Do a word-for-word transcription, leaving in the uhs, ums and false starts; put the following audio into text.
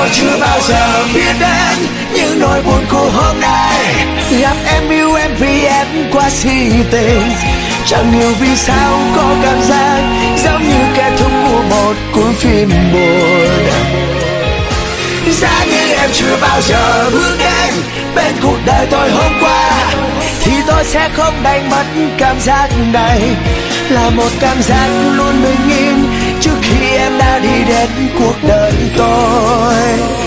nào chưa bao giờ biết đến những nỗi buồn của hôm nay. Gặp em yêu em vì em quá si tình, chẳng hiểu vì sao có cảm giác giống như kết thúc của một cuốn phim buồn. Giá như em chưa bao giờ bước đến bên cuộc đời tôi hôm qua, thì tôi sẽ không đánh mất cảm giác này. Là một cảm giác luôn bình yên trước khi em đã đi đến cuộc đời tôi.